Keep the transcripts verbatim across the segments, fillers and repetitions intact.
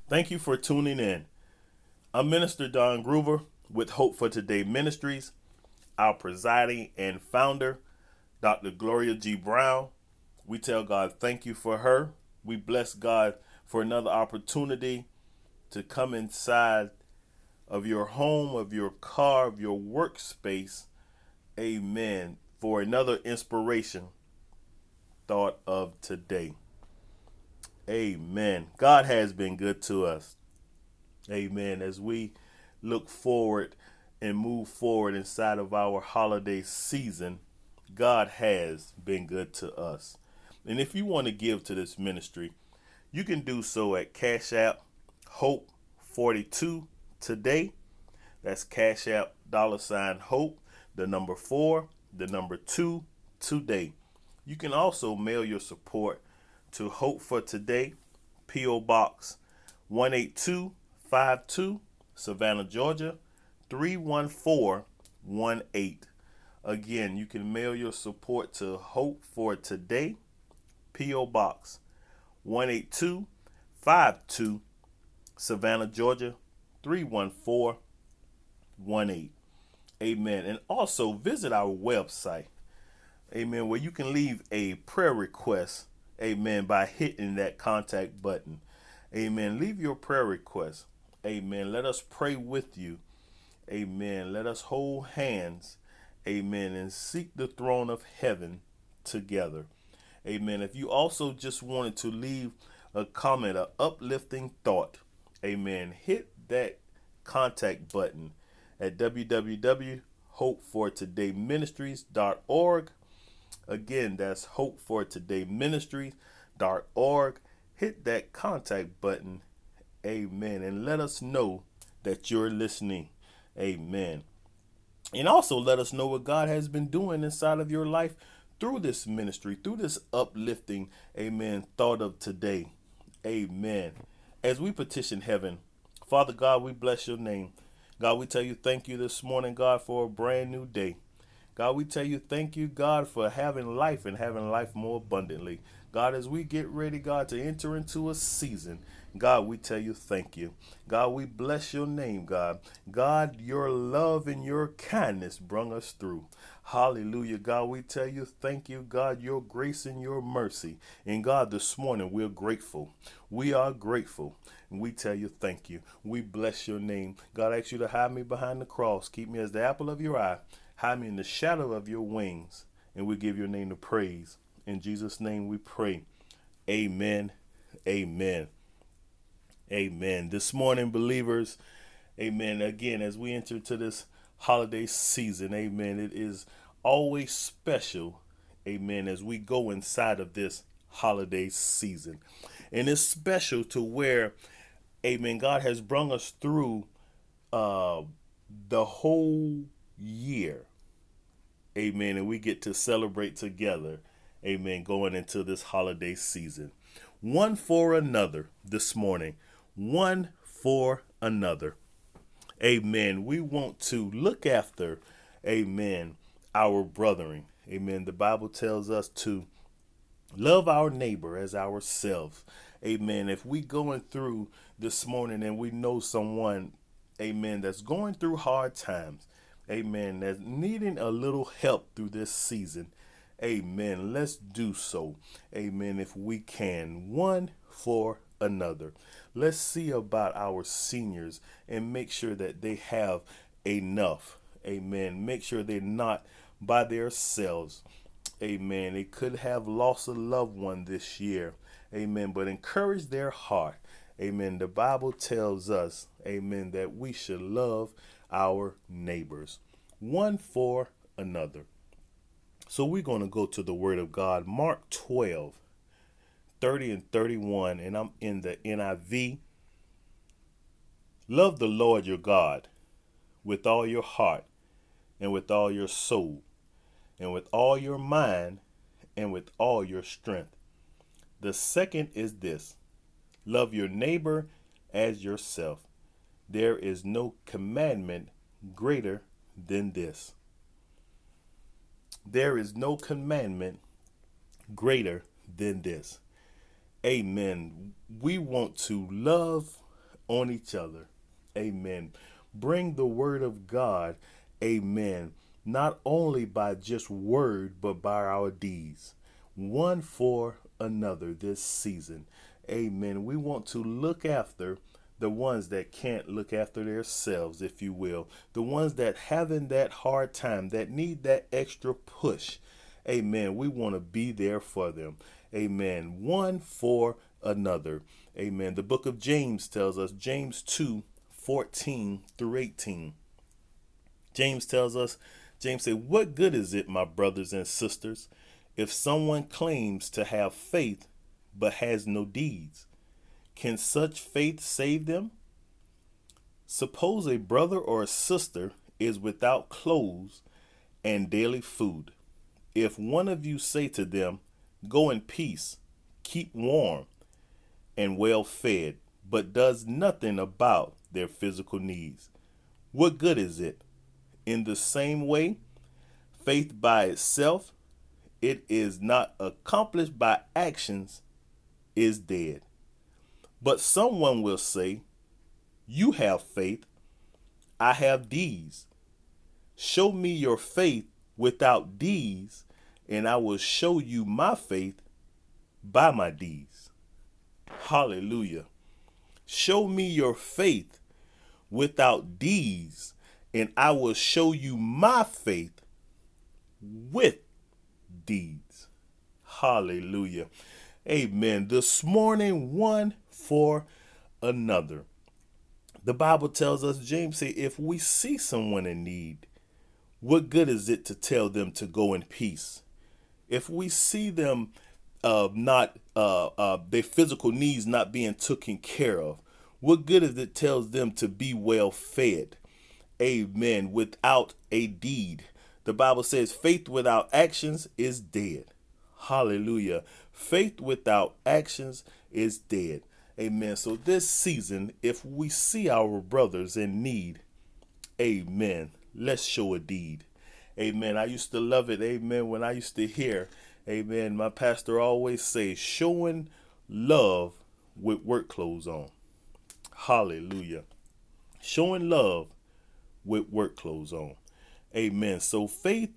Thank you for tuning in. I'm Minister Don Groover with Hope for Today Ministries. Our presiding and founder, Doctor Gloria G. Brown. We tell God thank you for her. We bless God for another opportunity to come inside of your home, of your car, of your workspace. Amen. For another inspiration thought of today. Amen. God has been good to us. Amen. As we look forward and move forward inside of our holiday season, God has been good to us. And if you want to give to this ministry, you can do so at Cash App Hope forty-two today. That's Cash App dollar sign Hope, the number four, the number two today. You can also mail your support to Hope for Today, P O. Box one eight two five two, Savannah, Georgia three one four one eight. Again, you can mail your support to Hope for Today, P O. Box one eight two five two, Savannah, Georgia three one four one eight. Amen. And also visit our website, amen, where you can leave a prayer request, amen, by hitting that contact button. Amen. Leave your prayer request. Amen. Let us pray with you. Amen. Let us hold hands. Amen. And seek the throne of heaven together. Amen. If you also just wanted to leave a comment, an uplifting thought, amen, hit that contact button at w w w dot hope for today ministries dot org. Again, that's hope for today ministries dot org. Hit that contact button, amen, and let us know that you're listening, amen. And also let us know what God has been doing inside of your life through this ministry, through this uplifting, amen, thought of today, amen. As we petition heaven, Father God, we bless your name. God, we tell you thank you this morning, God, for a brand new day. God, we tell you thank you, God, for having life and having life more abundantly. God, as we get ready, God, to enter into a season, God, we tell you thank you. God, we bless your name, God. God, your love and your kindness brung us through. Hallelujah, God, we tell you thank you, God, your grace and your mercy. And God, this morning, we're grateful. We are grateful. And we tell you thank you. We bless your name. God, I ask you to hide me behind the cross. Keep me as the apple of your eye. Hide me in the shadow of your wings. And we give your name the praise. In Jesus' name we pray. Amen. Amen. Amen. This morning, believers, amen. Again, as we enter to this holiday season, amen, it is always special, amen, as we go inside of this holiday season. And it's special to where, amen, God has brought us through uh, the whole year. Amen. And we get to celebrate together. Amen. Going into this holiday season. One for another this morning. One for another. Amen. We want to look after, amen, our brethren. Amen. The Bible tells us to love our neighbor as ourselves. Amen. If we going through this morning and we know someone, amen, that's going through hard times, amen, that's needing a little help through this season, amen, let's do so. Amen. If we can, one for another. Let's see about our seniors and make sure that they have enough. Amen. Make sure they're not by themselves. Amen. They could have lost a loved one this year. Amen. But encourage their heart. Amen. The Bible tells us, amen, that we should love our neighbors, one for another. So we're going to go to the Word of God, Mark twelve, thirty and thirty-one, and I'm in the N I V. Love the Lord your God with all your heart and with all your soul and with all your mind and with all your strength. The second is this: love your neighbor as yourself. There is no commandment greater than this. There is no commandment greater than this. Amen. We want to love on each other. Amen. Bring the word of God. Amen. Not only by just word, but by our deeds. One for another this season. Amen. We want to look after the ones that can't look after themselves, if you will. The ones that having that hard time, that need that extra push. Amen. We want to be there for them. Amen. One for another. Amen. The book of James tells us, James two, fourteen through eighteen. James tells us, James said, what good is it, my brothers and sisters, if someone claims to have faith but has no deeds? Can such faith save them? Suppose a brother or a sister is without clothes and daily food. If one of you say to them, go in peace, keep warm and well fed, but does nothing about their physical needs, what good is it? In the same way, faith by itself, it is not accomplished by actions, is dead. But someone will say, you have faith, I have deeds. Show me your faith without deeds, and I will show you my faith by my deeds. Hallelujah. Show me your faith without deeds, and I will show you my faith with deeds. Hallelujah. Amen. This morning, one for another. The Bible tells us, James said, if we see someone in need, what good is it to tell them to go in peace? If we see them uh, not uh, uh, their physical needs not being taken care of, what good is it tells them to be well fed? Amen. Without a deed. The Bible says faith without actions is dead. Hallelujah. Faith without actions is dead. Amen. So this season, if we see our brothers in need, amen, let's show a deed. Amen. I used to love it. Amen. When I used to hear, amen, my pastor always say, showing love with work clothes on. Hallelujah. Showing love with work clothes on. Amen. So faith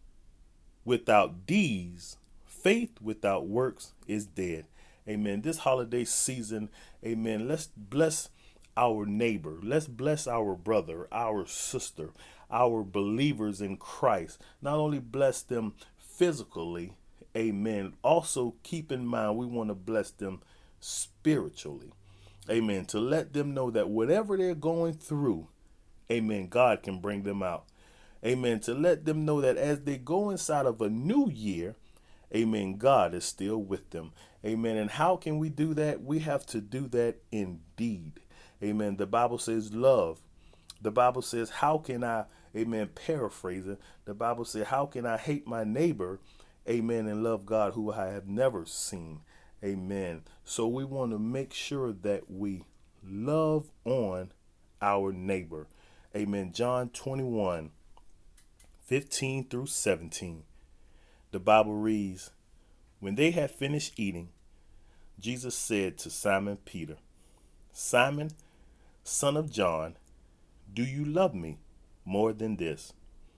without deeds, faith without works is dead. Amen. This holiday season, amen, let's bless our neighbor. Let's bless our brother, our sister, our believers in Christ. Not only bless them physically, amen, also keep in mind we want to bless them spiritually. Amen. To let them know that whatever they're going through, amen, God can bring them out. Amen. To let them know that as they go inside of a new year, amen, God is still with them. Amen. And how can we do that? We have to do that indeed. Amen. The Bible says love. The Bible says, how can I, amen, paraphrasing, the Bible says, how can I hate my neighbor, amen, and love God who I have never seen? Amen. So we want to make sure that we love on our neighbor. Amen. John twenty-one, fifteen through seventeen. The Bible reads, when they had finished eating, Jesus said to Simon Peter, Simon, son of John, do you love me more than this?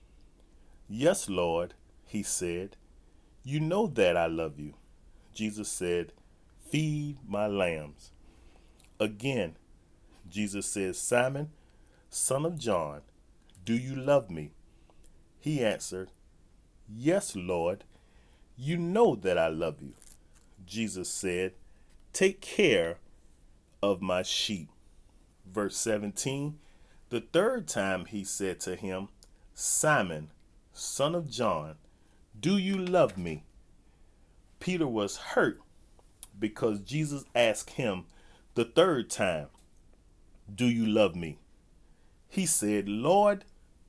Yes, Lord, he said, you know that I love you. Jesus said, feed my lambs. Again, Jesus said, Simon, son of John, do you love me? He answered, yes, Lord, you know that I love you. Jesus said, take care of my sheep. Verse seventeen, the third time he said to him, Simon, son of John, do you love me? Peter was hurt because Jesus asked him the third time, do you love me? He said, Lord,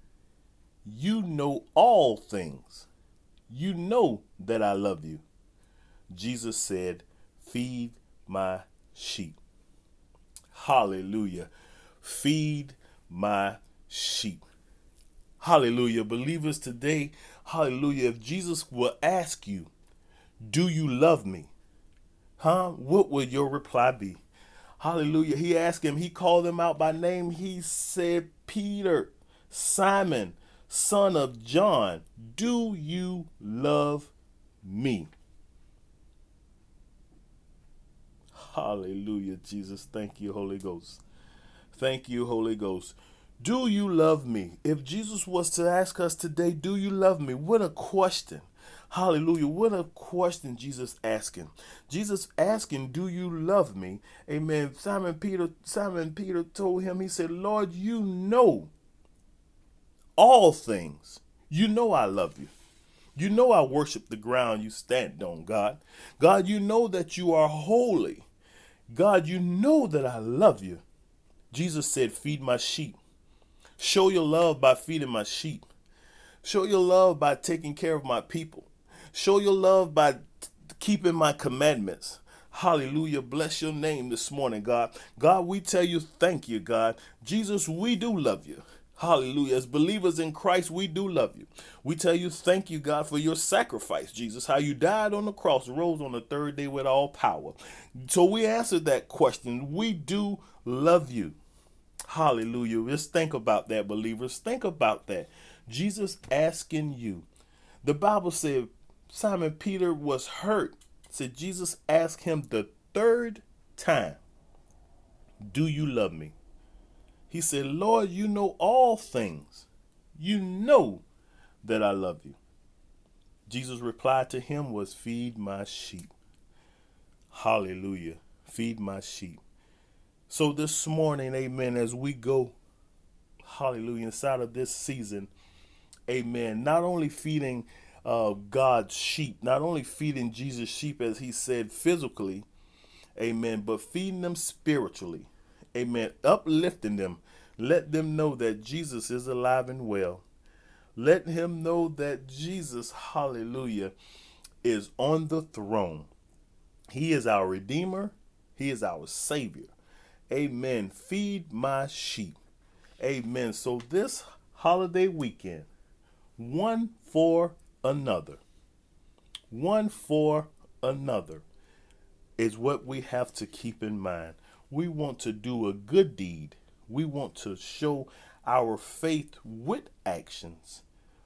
you know all things. You know that I love you. Jesus said, feed my sheep. Hallelujah. Feed my sheep. Hallelujah. Believers today, hallelujah. If Jesus will ask you, do you love me? Huh? What will your reply be? Hallelujah. He asked him, he called him out by name. He said, Peter, Simon, son of John, do you love me? Hallelujah, Jesus. Thank you, Holy Ghost. Thank you, Holy Ghost. Do you love me? If Jesus was to ask us today, do you love me? What a question. Hallelujah. What a question Jesus asking. Jesus asking, do you love me? Amen. Simon Peter, Simon Peter told him, he said, Lord, you know all things. You know I love you. You know I worship the ground you stand on, God. God, you know that you are holy. God, you know that I love you. Jesus said, feed my sheep. Show your love by feeding my sheep. Show your love by taking care of my people. Show your love by t- keeping my commandments. Hallelujah. Bless your name this morning, God. God, we tell you thank you, God. Jesus, we do love you. Hallelujah. As believers in Christ, we do love you. We tell you thank you, God, for your sacrifice, Jesus, how you died on the cross, rose on the third day with all power. So we answered that question. We do love you. Hallelujah. Just think about that, believers. Think about that. Jesus asking you. The Bible said Simon Peter was hurt. Said Jesus asked him the third time, do you love me? He said, Lord, you know all things. You know that I love you. Jesus' reply to him was, feed my sheep. Hallelujah. Feed my sheep. So this morning, amen, as we go, hallelujah, inside of this season, amen, not only feeding uh, God's sheep, not only feeding Jesus' sheep, as he said, physically, amen, but feeding them spiritually, amen, uplifting them. Let them know that Jesus is alive and well. Let him know that Jesus, hallelujah, is on the throne. He is our Redeemer. He is our Savior. Amen. Feed my sheep. Amen. So this holiday weekend, one for another, one for another is what we have to keep in mind. We want to do a good deed. We want to show our faith with actions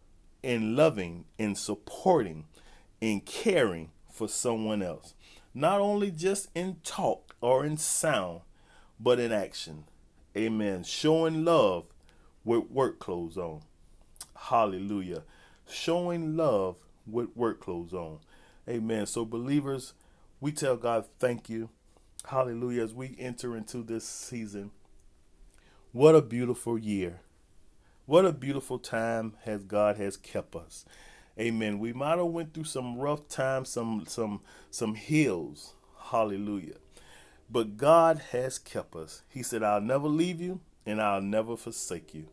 in loving, in supporting, in caring for someone else. Not only just in talk or in sound, but in action. Amen. Showing love with work clothes on. Hallelujah. Showing love with work clothes on. Amen. So believers, we tell God thank you. Hallelujah. As we enter into this season, what a beautiful year. What a beautiful time has God has kept us. Amen. We might have went through some rough times, some some some hills. Hallelujah. But God has kept us. He said, I'll never leave you and I'll never forsake you.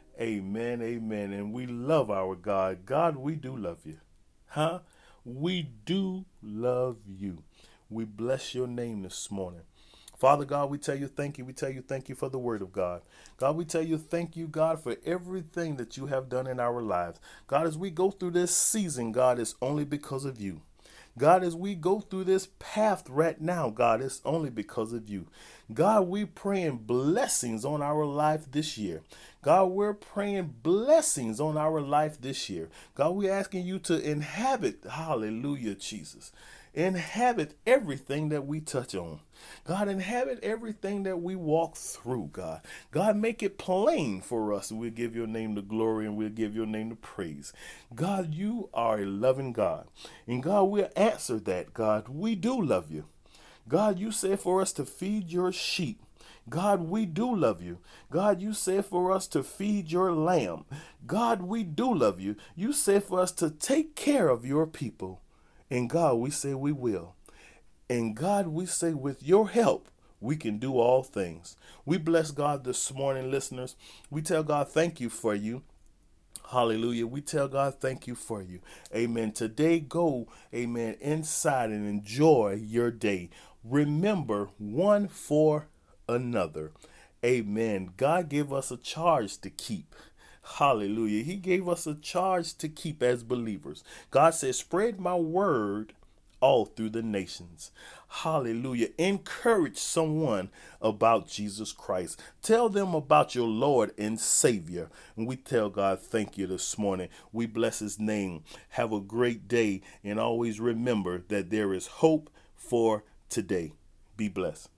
Amen. Amen. And we love our God. God, we do love you. Huh? We do love you. We bless your name this morning. Father God, we tell you thank you. We tell you thank you for the word of God. God, we tell you thank you, God, for everything that you have done in our lives. God, as we go through this season, God, it's only because of you. God, as we go through this path right now, God, it's only because of you. God, we praying blessings on our life this year. God, we're praying blessings on our life this year. God, we're asking you to inhabit, hallelujah, Jesus. Inhabit everything that we touch on. God, inhabit everything that we walk through, God. God, make it plain for us. We'll give your name the glory and we'll give your name the praise. God, you are a loving God. And God, we'll answer that, God. We do love you. God, you said for us to feed your sheep. God, we do love you. God, you said for us to feed your lamb. God, we do love you. You said for us to take care of your people. And God, we say we will. And God, we say with your help, we can do all things. We bless God this morning, listeners. We tell God thank you for you. Hallelujah. We tell God thank you for you. Amen. Today, go, amen, inside and enjoy your day. Remember one for another. Amen. God gave us a charge to keep. Hallelujah. He gave us a charge to keep as believers. God says, spread my word all through the nations. Hallelujah. Encourage someone about Jesus Christ. Tell them about your Lord and Savior. And we tell God thank you this morning. We bless his name. Have a great day. And always remember that there is hope for today. Be blessed.